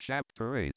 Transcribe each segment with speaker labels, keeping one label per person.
Speaker 1: Chapter 8.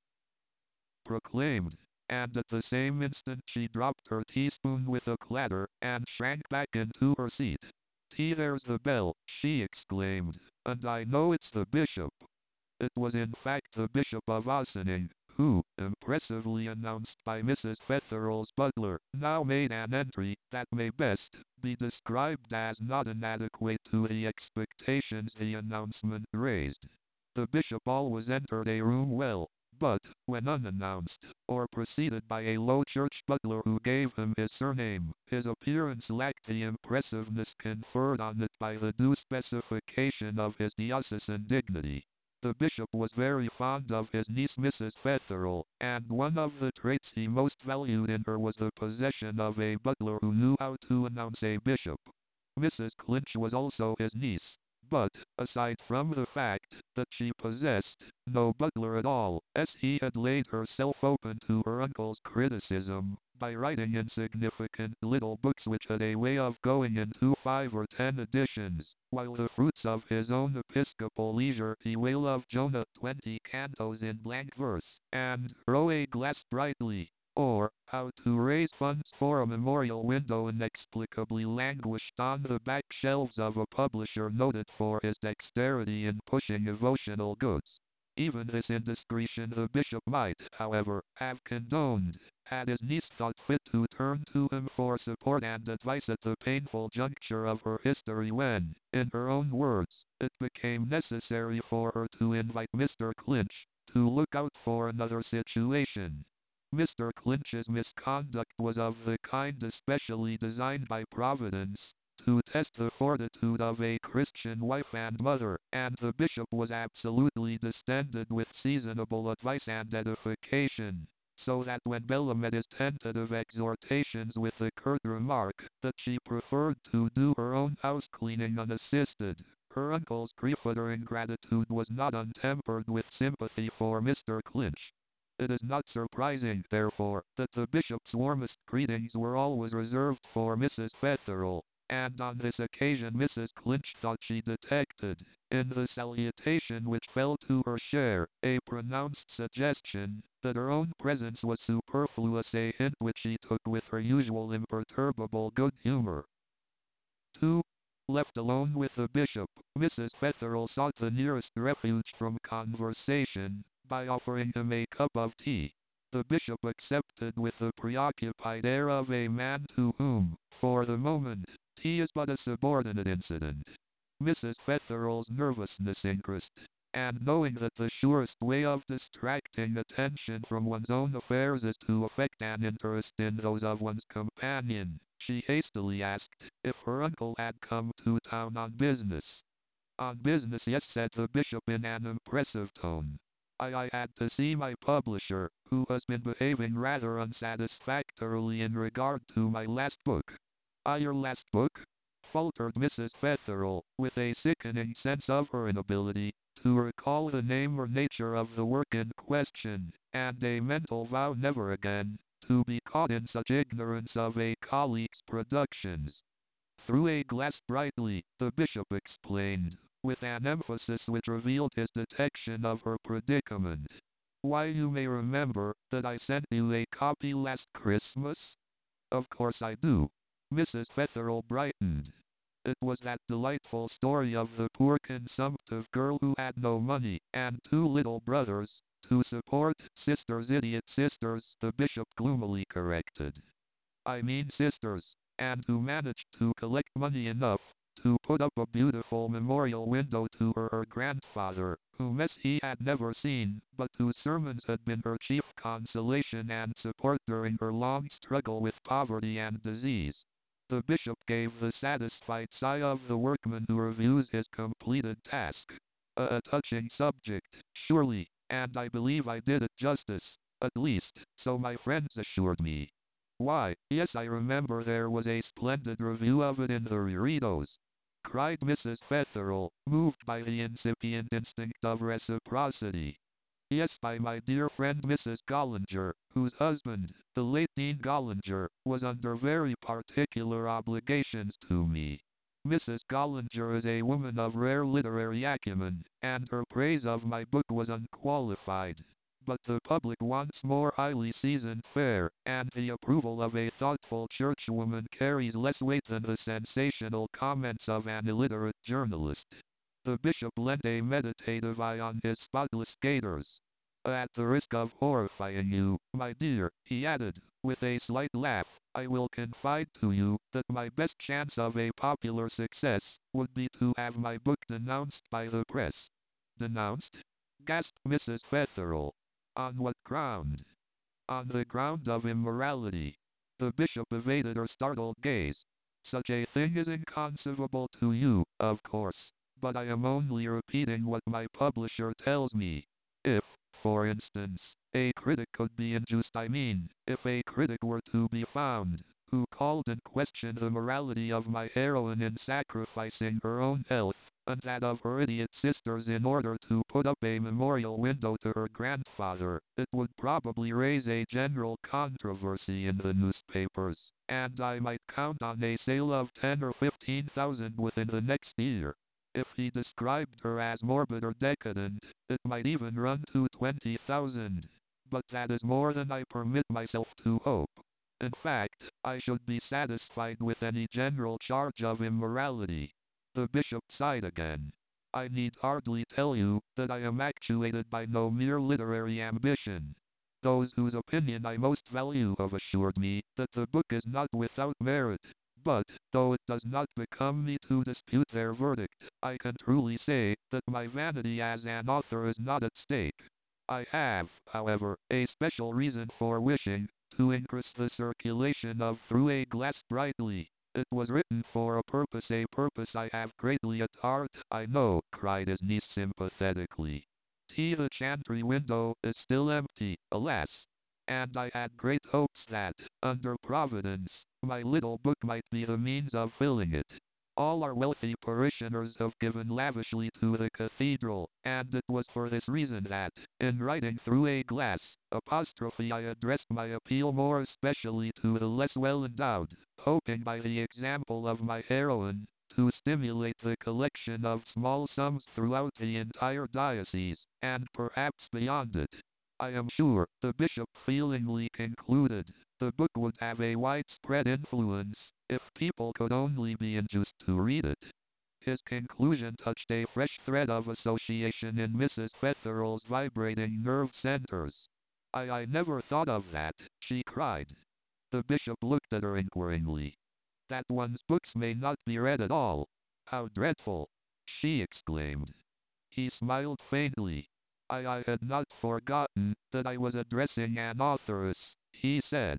Speaker 1: Proclaimed, and at the same instant she dropped her teaspoon with a clatter, and shrank back into her seat. There's the bell, she exclaimed, and I know it's the bishop. It was in fact the Bishop of Ossining, who, impressively announced by Mrs. Fetherell's butler, now made an entry that may best be described as not inadequate to the expectations the announcement raised. The bishop always entered a room well, but, when unannounced, or preceded by a low church butler who gave him his surname, his appearance lacked the impressiveness conferred on it by the due specification of his diocesan dignity. The bishop was very fond of his niece Mrs. Fetherell, and one of the traits he most valued in her was the possession of a butler who knew how to announce a bishop. Mrs. Clinch was also his niece, but, aside from the fact that she possessed no butler at all, as he had laid herself open to her uncle's criticism, by writing insignificant little books which had a way of going into 5 or 10 editions, while the fruits of his own episcopal leisure he Whale of Jonah 20 cantos in blank verse, and Throw a Glass Brightly, or How to Raise Funds for a Memorial Window inexplicably languished on the back shelves of a publisher noted for his dexterity in pushing devotional goods. Even this indiscretion the bishop might, however, have condoned, had his niece thought fit to turn to him for support and advice at the painful juncture of her history when, in her own words, it became necessary for her to invite Mr. Clinch to look out for another situation. Mr. Clinch's misconduct was of the kind especially designed by Providence to test the fortitude of a Christian wife and mother, and the bishop was absolutely distended with seasonable advice and edification, so that when Bella met his tentative exhortations with the curt remark that she preferred to do her own house cleaning unassisted, her uncle's prefatory gratitude was not untempered with sympathy for Mr. Clinch. It is not surprising, therefore, that the bishop's warmest greetings were always reserved for Mrs. Fetherell, and on this occasion Mrs. Clinch thought she detected, in the salutation which fell to her share, a pronounced suggestion that her own presence was superfluous, a hint which she took with her usual imperturbable good humor. 2. Left alone with the bishop, Mrs. Fetherell sought the nearest refuge from conversation by offering him a cup of tea. The bishop accepted with the preoccupied air of a man to whom, for the moment, tea is but a subordinate incident. Mrs. Fetherell's nervousness increased, and knowing that the surest way of distracting attention from one's own affairs is to affect an interest in those of one's companion, she hastily asked if her uncle had come to town on business. On business, yes, said the bishop in an impressive tone. I had to see my publisher, who has been behaving rather unsatisfactorily in regard to my last book. Your last book? Faltered Mrs. Fetherell, with a sickening sense of her inability to recall the name or nature of the work in question, and a mental vow never again to be caught in such ignorance of a colleague's productions. Through a glass brightly, the bishop explained, with an emphasis which revealed his detection of her predicament. Why, you may remember that I sent you a copy last Christmas? Of course I do. Mrs. Fetherell brightened. It was that delightful story of the poor consumptive girl who had no money, and 2 little brothers to support. Sisters, idiot sisters, the bishop gloomily corrected. I mean sisters, and who managed to collect money enough to put up a beautiful memorial window to her grandfather, whom he had never seen, but whose sermons had been her chief consolation and support during her long struggle with poverty and disease. The bishop gave the satisfied sigh of the workman who reviews his completed task. A touching subject, surely, and I believe I did it justice, at least, so my friends assured me. Why, yes, I remember there was a splendid review of it in the Reredos, cried Mrs. Fetherell, moved by the incipient instinct of reciprocity. Yes, by my dear friend Mrs. Gollinger, whose husband, the late Dean Gollinger, was under very particular obligations to me. Mrs. Gollinger is a woman of rare literary acumen, and her praise of my book was unqualified. But the public wants more highly seasoned fare, and the approval of a thoughtful churchwoman carries less weight than the sensational comments of an illiterate journalist. The bishop lent a meditative eye on his spotless gaiters. At the risk of horrifying you, my dear, he added, with a slight laugh, I will confide to you that my best chance of a popular success would be to have my book denounced by the press. Denounced? Gasped Mrs. Fetherell. On what ground? On the ground of immorality. The bishop evaded her startled gaze. Such a thing is inconceivable to you, of course, but I am only repeating what my publisher tells me. If, for instance, a critic could be induced, I mean, if a critic were to be found, who called in question the morality of my heroine in sacrificing her own health, and that of her idiot sisters in order to put up a memorial window to her grandfather, it would probably raise a general controversy in the newspapers, and I might count on a sale of 10 or 15,000 within the next year. If he described her as morbid or decadent, it might even run to 20,000. But that is more than I permit myself to hope. In fact, I should be satisfied with any general charge of immorality. The bishop sighed again. I need hardly tell you that I am actuated by no mere literary ambition. Those whose opinion I most value have assured me that the book is not without merit. But, though it does not become me to dispute their verdict, I can truly say that my vanity as an author is not at stake. I have, however, a special reason for wishing to increase the circulation of Through a Glass Brightly. It was written for a purpose I have greatly at heart, I know, cried his niece sympathetically. The chantry window is still empty, alas, and I had great hopes that, under Providence, my little book might be the means of filling it. All our wealthy parishioners have given lavishly to the cathedral, and it was for this reason that, in writing Through a Glass, I addressed my appeal more especially to the less well-endowed, hoping by the example of my heroine, to stimulate the collection of small sums throughout the entire diocese, and perhaps beyond it. I am sure, the bishop feelingly concluded, the book would have a widespread influence, if people could only be induced to read it. His conclusion touched a fresh thread of association in Mrs. Fetherell's vibrating nerve centers. I never thought of that, she cried. The bishop looked at her inquiringly. That one's books may not be read at all. How dreadful! She exclaimed. He smiled faintly. I had not forgotten that I was addressing an authoress, he said.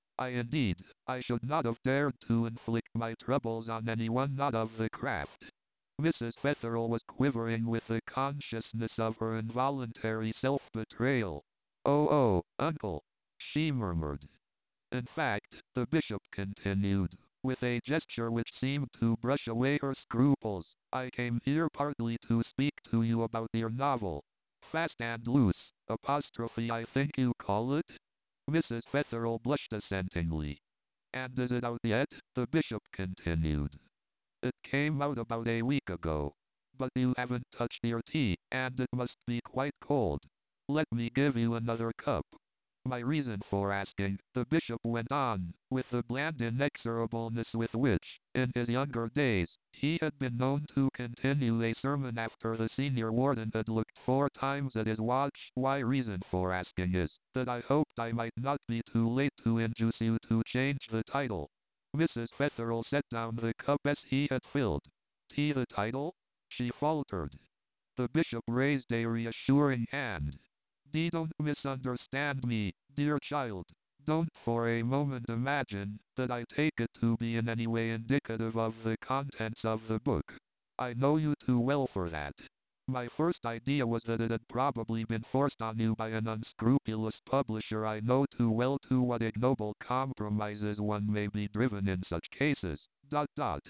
Speaker 1: I should not have dared to inflict my troubles on anyone not of the craft. Mrs. Fetherell was quivering with the consciousness of her involuntary self-betrayal. Oh, uncle, she murmured. In fact, the bishop continued, with a gesture which seemed to brush away her scruples, I came here partly to speak to you about your novel. Fast and Loose, apostrophe I think you call it? Mrs. Fetherell blushed assentingly. And is it out yet? The bishop continued. It came out about a week ago. But you haven't touched your tea, and it must be quite cold. Let me give you another cup. My reason for asking, the bishop went on, with the bland inexorableness with which, in his younger days, he had been known to continue a sermon after the senior warden had looked 4 times at his watch. My reason for asking is, that I hoped I might not be too late to induce you to change the title. Mrs. Fetherell set down the cup as he had filled. The title? She faltered. The bishop raised a reassuring hand. Don't misunderstand me, dear child. Don't for a moment imagine that I take it to be in any way indicative of the contents of the book. I know you too well for that. My first idea was that it had probably been forced on you by an unscrupulous publisher. I know too well to what ignoble compromises one may be driven in such cases.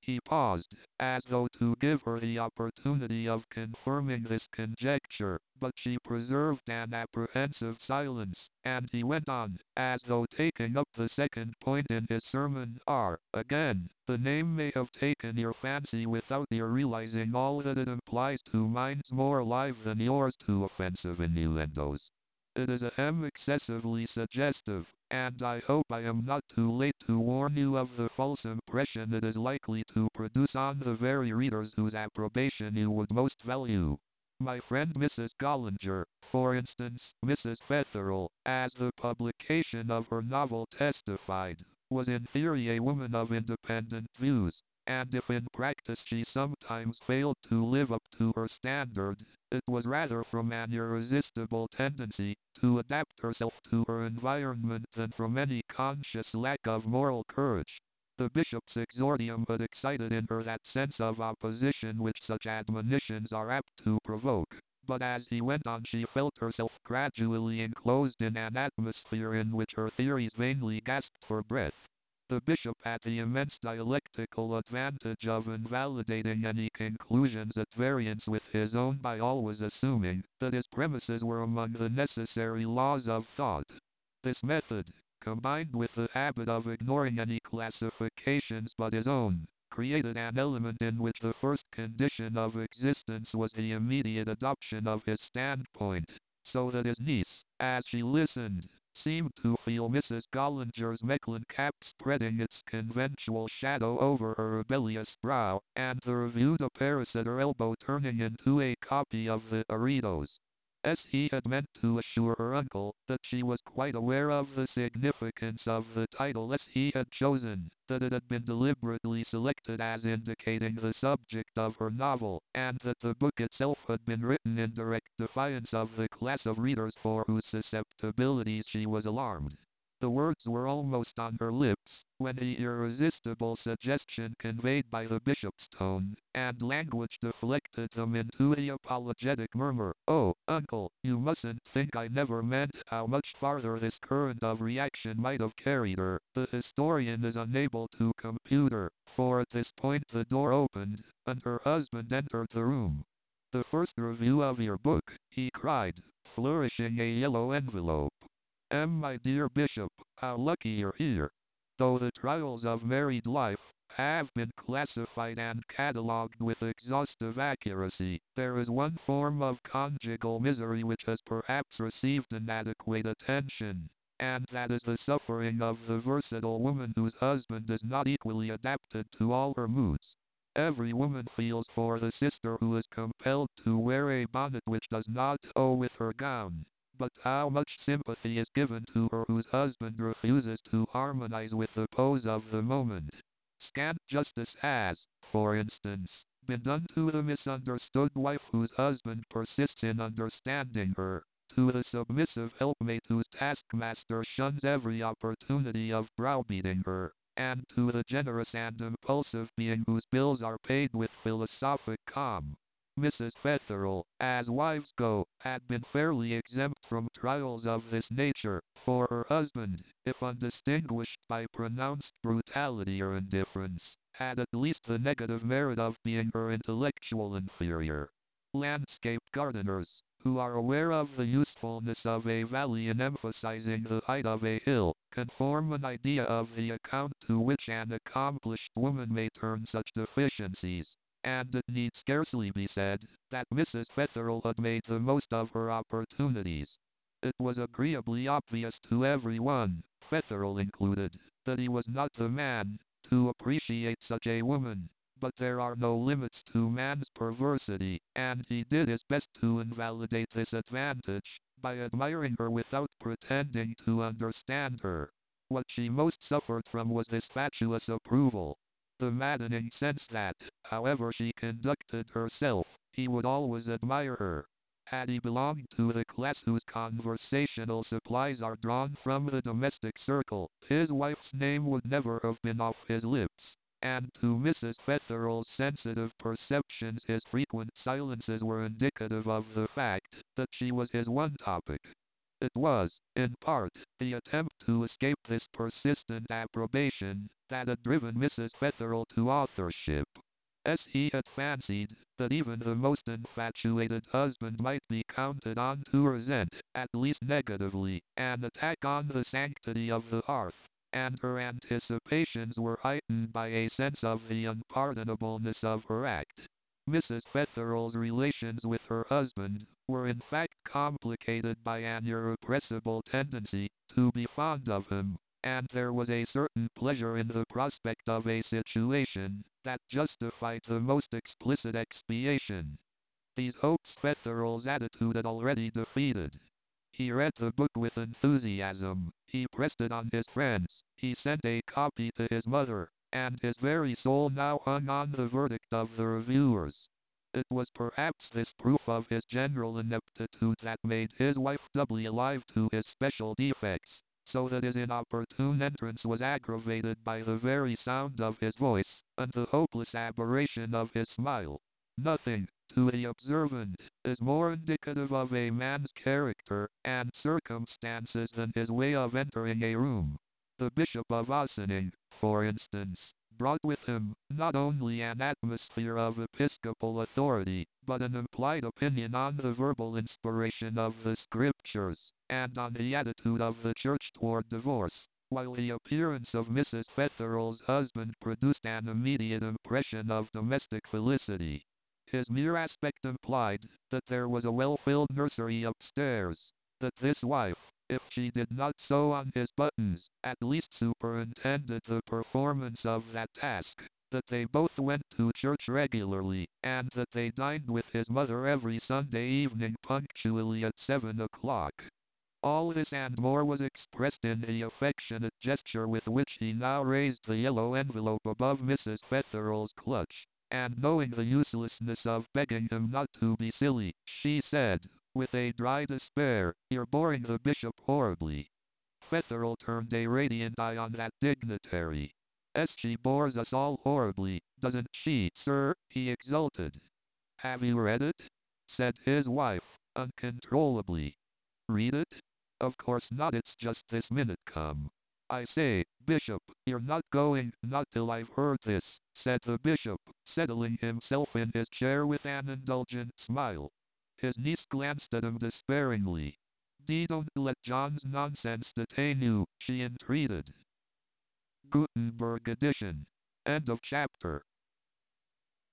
Speaker 1: He paused, as though to give her the opportunity of confirming this conjecture, but she preserved an apprehensive silence, and he went on, as though taking up the second point in his sermon. Again, the name may have taken your fancy without your realizing all that it implies to minds more alive than yours to offensive innuendos. It is excessively suggestive, and I hope I am not too late to warn you of the false impression it is likely to produce on the very readers whose approbation you would most value. My friend Mrs. Gollinger, for instance, Mrs. Fetherell, as the publication of her novel testified, was in theory a woman of independent views, and if in practice she sometimes failed to live up to her standard, it was rather from an irresistible tendency to adapt herself to her environment than from any conscious lack of moral courage. The bishop's exordium had excited in her that sense of opposition which such admonitions are apt to provoke, but as he went on she felt herself gradually enclosed in an atmosphere in which her theories vainly gasped for breath. The bishop had the immense dialectical advantage of invalidating any conclusions at variance with his own by always assuming that his premises were among the necessary laws of thought. This method, combined with the habit of ignoring any classifications but his own, created an element in which the first condition of existence was the immediate adoption of his standpoint, so that his niece, as she listened, seemed to feel Mrs. Gollinger's Mechlin cap spreading its conventual shadow over her rebellious brow, and the Revue de Paris at her elbow turning into a copy of the Aritos. As he had meant to assure her uncle that she was quite aware of the significance of the title as he had chosen, that it had been deliberately selected as indicating the subject of her novel, and that the book itself had been written in direct defiance of the class of readers for whose susceptibilities she was alarmed. The words were almost on her lips, when the irresistible suggestion conveyed by the bishop's tone and language deflected them into the apologetic murmur, "Oh, uncle, you mustn't think I never meant." How much farther this current of reaction might have carried her, the historian is unable to compute her, for at this point the door opened, and her husband entered the room. "The first review of your book," he cried, flourishing a yellow envelope. My dear Bishop, how lucky you're here. Though the trials of married life have been classified and catalogued with exhaustive accuracy, there is one form of conjugal misery which has perhaps received inadequate attention, and that is the suffering of the versatile woman whose husband is not equally adapted to all her moods. Every woman feels for the sister who is compelled to wear a bonnet which does not go with her gown. But how much sympathy is given to her whose husband refuses to harmonize with the pose of the moment. Scant justice has, for instance, been done to the misunderstood wife whose husband persists in understanding her, to the submissive helpmate whose taskmaster shuns every opportunity of browbeating her, and to the generous and impulsive being whose bills are paid with philosophic calm. Mrs. Fetherell, as wives go, had been fairly exempt from trials of this nature, for her husband, if undistinguished by pronounced brutality or indifference, had at least the negative merit of being her intellectual inferior. Landscape gardeners, who are aware of the usefulness of a valley in emphasizing the height of a hill, can form an idea of the account to which an accomplished woman may turn such deficiencies. And it need scarcely be said that Mrs. Fetherell had made the most of her opportunities. It was agreeably obvious to everyone, Fetherell included, that he was not the man to appreciate such a woman. But there are no limits to man's perversity, and he did his best to invalidate this advantage by admiring her without pretending to understand her. What she most suffered from was this fatuous approval. The maddening sense that, however she conducted herself, he would always admire her. Had he belonged to the class whose conversational supplies are drawn from the domestic circle, his wife's name would never have been off his lips. And to Mrs. Fetherell's sensitive perceptions his frequent silences were indicative of the fact that she was his one topic. It was, in part, the attempt to escape this persistent approbation that had driven Mrs. Fetherell to authorship. As he had fancied that even the most infatuated husband might be counted on to resent, at least negatively, an attack on the sanctity of the hearth, and her anticipations were heightened by a sense of the unpardonableness of her act. Mrs. Fetherell's relations with her husband were in fact complicated by an irrepressible tendency to be fond of him, and there was a certain pleasure in the prospect of a situation that justified the most explicit expiation. These hopes Fetherell's attitude had already defeated. He read the book with enthusiasm, he pressed it on his friends, he sent a copy to his mother, and his very soul now hung on the verdict of the reviewers. It was perhaps this proof of his general ineptitude that made his wife doubly alive to his special defects, so that his inopportune entrance was aggravated by the very sound of his voice, and the hopeless aberration of his smile. Nothing, to the observant, is more indicative of a man's character and circumstances than his way of entering a room. The Bishop of Ossining, for instance, brought with him not only an atmosphere of episcopal authority, but an implied opinion on the verbal inspiration of the Scriptures, and on the attitude of the Church toward divorce, while the appearance of Mrs. Fetherell's husband produced an immediate impression of domestic felicity. His mere aspect implied that there was a well-filled nursery upstairs, that this wife, if she did not sew on his buttons, at least superintended the performance of that task, that they both went to church regularly, and that they dined with his mother every Sunday evening punctually at 7 o'clock. All this and more was expressed in the affectionate gesture with which he now raised the yellow envelope above Mrs. Fetherell's clutch, and knowing the uselessness of begging him not to be silly, she said, with a dry despair, "You're boring the bishop horribly." Fetherell turned a radiant eye on that dignitary. "As she bores us all horribly, doesn't she, sir?" he exulted. "Have you read it?" said his wife, uncontrollably. "Read it? Of course not, it's just this minute come." "I say, Bishop, you're not going, not till I've heard this," said the bishop, settling himself in his chair with an indulgent smile. His niece glanced at him despairingly. "Dee, don't let John's nonsense detain you," she entreated. Gutenberg edition. End of chapter.